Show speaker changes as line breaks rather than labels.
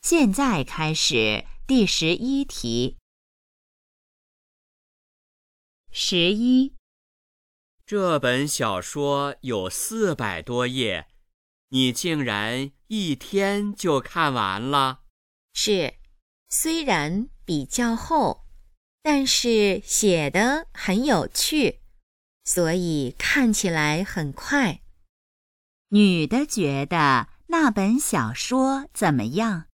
现在开始第11题。11，
这本小说有400多页，你竟然1天就看完了？
是，虽然比较厚，但是写得很有趣，所以看起来很快。
女的觉得那本小说怎么样？